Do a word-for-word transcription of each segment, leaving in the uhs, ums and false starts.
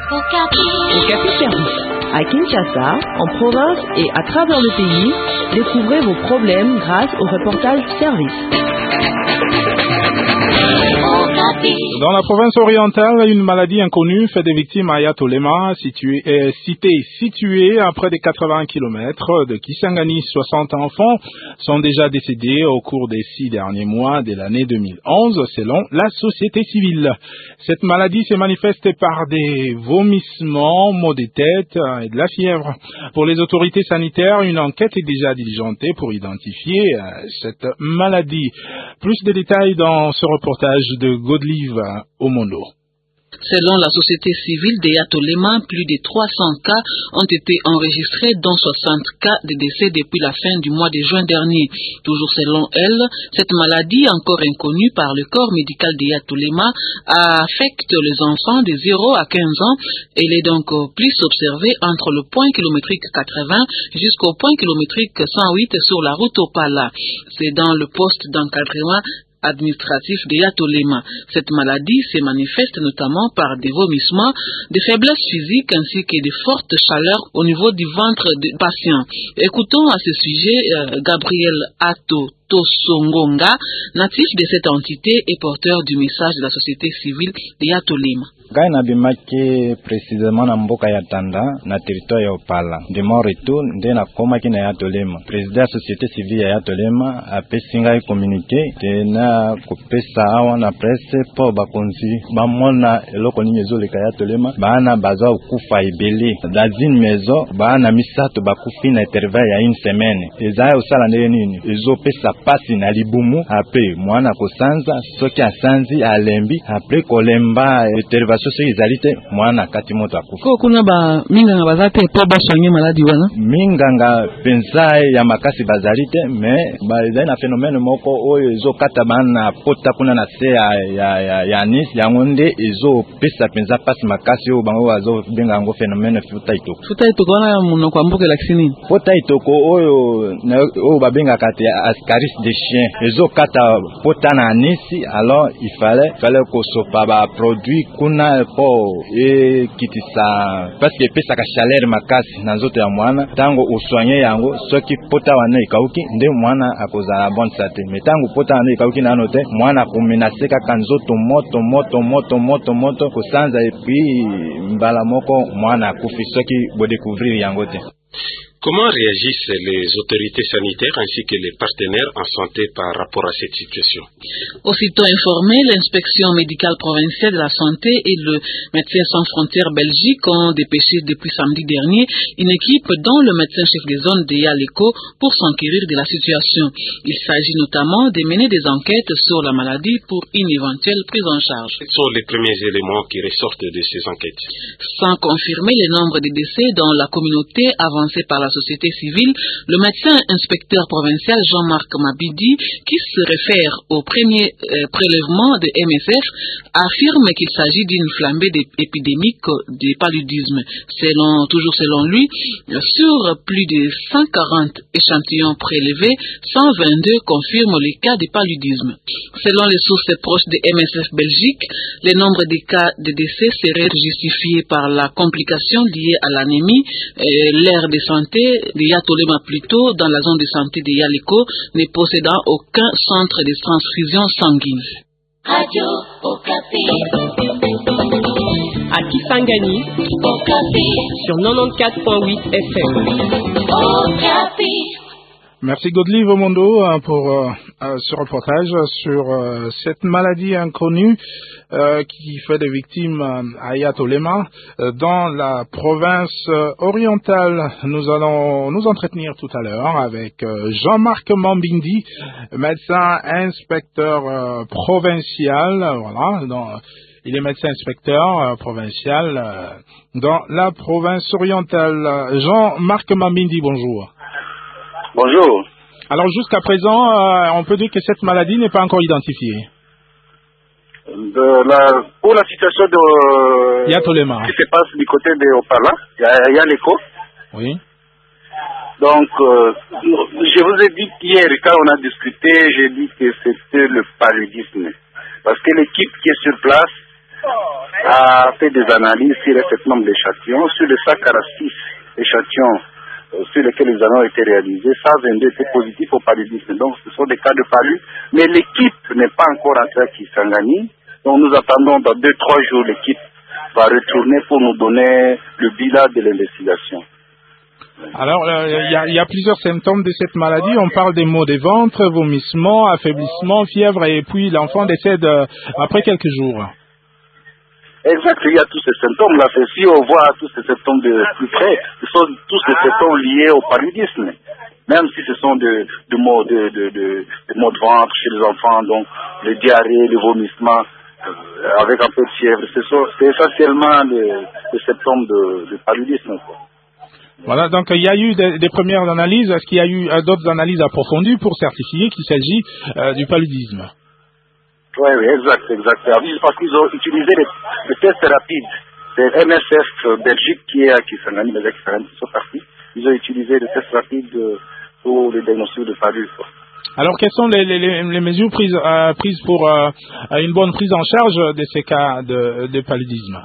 Okapi Service. À Kinshasa, en province et à travers le pays, découvrez vos problèmes grâce au reportage service. Dans la province orientale, une maladie inconnue fait des victimes à Yatolema, situé, euh, cité située à près de quatre-vingts kilomètres de Kisangani. soixante enfants sont déjà décédés au cours des six derniers mois de l'année deux mille onze, selon la société civile. Cette maladie se manifeste par des vomissements, maux de tête et de la fièvre. Pour les autorités sanitaires, une enquête est déjà diligentée pour identifier euh, cette maladie. Plus de détails dans ce reportage de Godlive Omondo. Selon la société civile de Yatolema, plus de trois cents cas ont été enregistrés, dont soixante cas de décès depuis la fin du mois de juin dernier. Toujours selon elle, cette maladie, encore inconnue par le corps médical de Yatolema, affecte les enfants de zéro à quinze ans. Elle est donc plus observée entre le point kilométrique quatre-vingts jusqu'au point kilométrique cent huit sur la route Opala. C'est dans le poste d'encadrement administratif de Yatolema. Cette maladie se manifeste notamment par des vomissements, des faiblesses physiques ainsi que de fortes chaleurs au niveau du ventre des patients. Écoutons à ce sujet euh, Gabriel Ato Tosongonga, natif de cette entité et porteur du message de la société civile de Yatolema. Gai na bimaki précisément na mboka ya Tanda na territoire ya Opala. De mon retour nde na komaki na Yatolema. Président ya société civile ya Yatolema apesi ngai communiqué te na kopesa awa na presse po bakonzi bamona eloko nini ezoleka Yatolema bana baza okufa ebele. Dans une maison bana misato bakufi na intervalle ya une semaine. Ezaya osala nde nini ezopesa pasi na libumu apre mwana kosanza soki asanzi alembi apre kolemba intervalle soso izalite mwana kati moto akufa. Ko kuna ba minganga bazate po ba soigner maladie wana. Minganga pensa ya makasi bazalite mais ba ezali na phénomène moko oyo ezokata bana pota kuna na se ya ya ya, ya nis yango nde ezo pesa penza pasi makasi oyo bango bazo benga ngo phénomène futa itoko. Futa itoko wana muno kwa mboka laksini. Futa itoko oyo oyo babenga kati ascaris des chiens ezokata pota na nisi, alors il fallait fallait ko sopa ba produit kuna po e kitisa parce que pesa ka chaleur makasi na nzoto ya mwana tango uswanye yango soki pota wana ikauki nde mwana akozala bonne santé, mais tango pota wana ikauki na note mwana kumenase ka nzoto moto moto moto moto moto kosanza et puis mbala moko mwana akufi soki bo découvrir yango te. Comment réagissent les autorités sanitaires ainsi que les partenaires en santé par rapport à cette situation? Aussitôt informé, l'inspection médicale provinciale de la santé et le Médecins sans frontières Belgique ont dépêché depuis samedi dernier une équipe dont le médecin chef de zone de Yaleko pour s'enquérir de la situation. Il s'agit notamment de mener des enquêtes sur la maladie pour une éventuelle prise en charge. Quels sont les premiers éléments qui ressortent de ces enquêtes? Sans confirmer le nombre de décès dans la communauté avancée par la société civile, le médecin inspecteur provincial Jean-Marc Mabidi, qui se réfère au premier euh, prélèvement de M S F, affirme qu'il s'agit d'une flambée épidémique de paludisme. Selon, toujours selon lui, sur plus de cent quarante échantillons prélevés, cent vingt-deux confirment les cas de paludisme. Selon les sources proches de M S F Belgique, le nombre de cas de décès serait justifié par la complication liée à l'anémie, euh, l'aire de santé de Yatolema plutôt dans la zone de santé de Yaleko ne possédant aucun centre de transfusion sanguine. Radio Okapi. À Kisangani, Okapi. sur quatre-vingt-quatorze point huit F M. Okapi. Merci Godlive Omondo pour euh, ce reportage sur euh, cette maladie inconnue euh, qui fait des victimes euh, à Yatolema euh, dans la province euh, orientale. Nous allons nous entretenir tout à l'heure avec euh, Jean-Marc Mambindi, médecin inspecteur euh, provincial. Voilà, dans, il est médecin inspecteur euh, provincial euh, dans la province orientale. Jean-Marc Mambindi, bonjour. Bonjour. Alors jusqu'à présent, euh, on peut dire que cette maladie n'est pas encore identifiée. De la, pour la situation de Yatolema, qui se passe du côté de Opala, il y a l'écho. Oui. Donc, euh, je vous ai dit hier, quand on a discuté, j'ai dit que c'était le paludisme. Parce que l'équipe qui est sur place a fait des analyses sur un certain nombre d'échantillons. Sur les cent quarante-six échantillons euh, sur lesquels les analyses ont été réalisés, cent vingt-deux étaient positifs au paludisme. Donc ce sont des cas de palu. Mais l'équipe n'est pas encore entrée à Kisangani. Donc nous attendons dans deux, trois jours, l'équipe va retourner pour nous donner le bilan de l'investigation. Alors, il euh, y, y a plusieurs symptômes de cette maladie. On parle des maux de ventre, vomissements, affaiblissement, fièvre, et puis l'enfant décède euh, après quelques jours. Exact, il y a tous ces symptômes-là. Si on voit tous ces symptômes de plus près, ce sont tous ces symptômes liés au paludisme. Même si ce sont de, de, maux, de, de, de, de maux de ventre chez les enfants, donc le diarrhée, le vomissement, euh, avec un peu de fièvre, c'est essentiellement les symptômes de, de paludisme, quoi. Voilà, donc il y a eu des, des premières analyses. Est-ce qu'il y a eu euh, d'autres analyses approfondies pour certifier qu'il s'agit euh, du paludisme? Oui, oui, exact, exact. Parce qu'ils ont utilisé les, les tests rapides. C'est M S F Belgique qui est à Kisangani, les Kisangani qui sont partis. Ils ont utilisé les tests rapides pour le diagnostic de paludisme. Alors, quelles sont les, les, les mesures prises, euh, prises pour euh, une bonne prise en charge de ces cas de, de paludisme?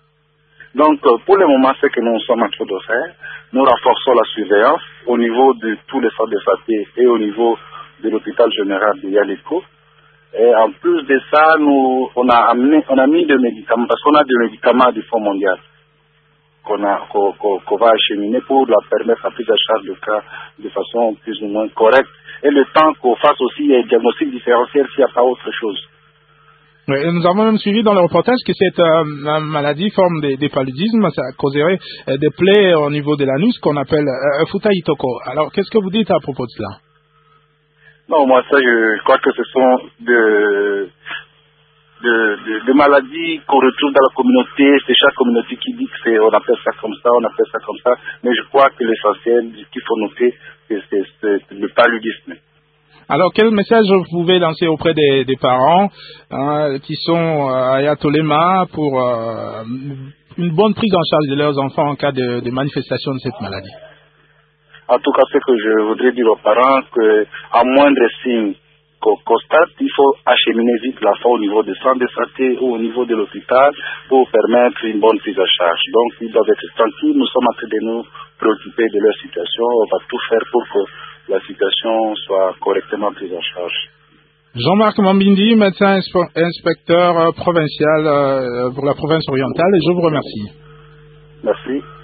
Donc, pour le moment, ce que nous sommes en train de faire, nous renforçons la surveillance au niveau de tous les centres de santé et au niveau de l'hôpital général de Yaliko. Et en plus de ça, nous, on a amené, on a mis des médicaments, parce qu'on a des médicaments du Fonds mondial qu'on a, qu'on, qu'on, qu'on va acheminer pour leur permettre la prise en charge de cas de façon plus ou moins correcte. Et le temps qu'on fasse aussi un diagnostic différentiel s'il n'y a pas autre chose. Oui, nous avons même suivi dans le reportage que cette euh, maladie, forme des, des paludismes, ça causerait euh, des plaies au niveau de l'anus qu'on appelle euh, futa-itoko. Alors, qu'est-ce que vous dites à propos de cela? Non, moi, ça, je, je crois que ce sont de, de, de, de maladies qu'on retrouve dans la communauté. C'est chaque communauté qui dit que c'est, on appelle ça comme ça, on appelle ça comme ça. Mais je crois que l'essentiel, ce qu'il faut noter, c'est le paludisme. Alors, quel message vous pouvez lancer auprès des, des parents hein, qui sont à Ayatolema pour euh, une bonne prise en charge de leurs enfants en cas de, de manifestation de cette maladie? En tout cas, ce que je voudrais dire aux parents, qu'à moindre signe qu'on constate, il faut acheminer vite l'enfant au niveau des centres de santé ou au niveau de l'hôpital pour permettre une bonne prise en charge. Donc, ils doivent être tranquilles. Nous sommes en train de nous préoccuper de leur situation. On va tout faire pour que la situation soit correctement prise en charge. Jean-Marc Mambindi, médecin inspecteur provincial pour la province orientale, et je vous remercie. Merci.